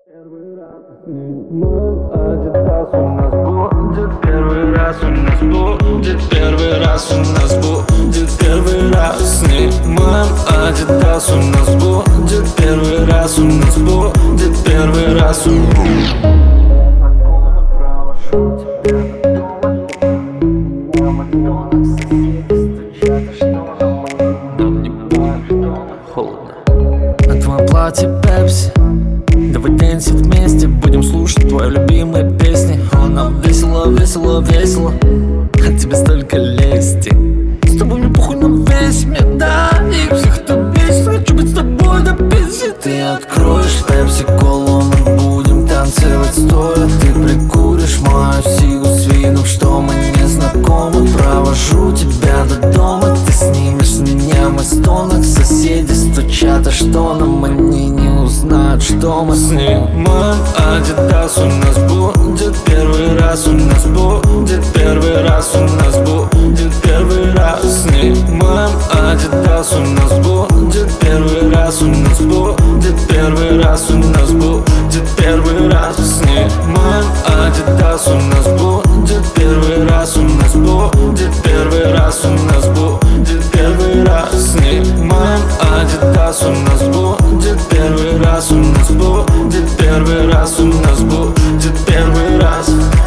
Первый раз снимаем Адидас, у нас будет первый раз, у нас будет первый раз, у нас будет первый раз. Снимаем Адидас, у нас будет первый раз, у нас будет первый раз. Законно провожу тебя до дома. На Макдональдс соседи стучат, а что нам не больно, холодно. На твоем платье пепси. Давай денсить вместе, будем слушать твои любимые песни. О, нам весело, весело, весело, от тебя столько лести. С тобой мне похуй на весь мир, да, и всех кто бесит. Хочу быть с тобой до пенсии. Ты откроешь пепси-колу, мы будем танцевать стоя. Ты прикуришь мою сигу с видом, что мы не знакомы. Провожу тебя до дома, ты снимешь с меня мой стонок. Соседи стучат, а что нам они не узнают, что мы снимаем Адидас, у нас будет первый раз, у нас будет первый раз, у нас будет первый раз. Снимаем Адидас, у нас будет первый раз, у нас будет первый раз, у нас будет первый раз. Снимаем Адидас, у нас будет первый раз, у нас будет первый раз, у нас будет первый раз. Снимаем Адидас, у нас будет первый раз, у нас будет первый раз, у нас будет первый раз.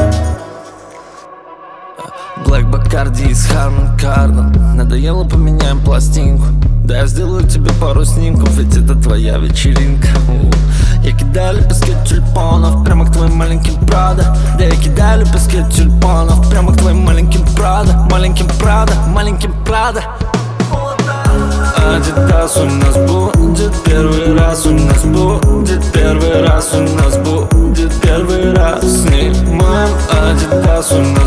Black Bacardi из Harman Kardon. Надоело, поменяем пластинку. Да я сделаю тебе пару снимков, ведь это твоя вечеринка. Я кидаю лепестки тюльпанов прямо к твоим маленьким Прада. Да я кидаю лепестки тюльпанов прямо к твоим маленьким Прада. Маленьким Прада, маленьким Прада. Адидас, у нас будет первый раз, у нас будет первый раз, у нас будет первый раз. Снимаем Адидас, у нас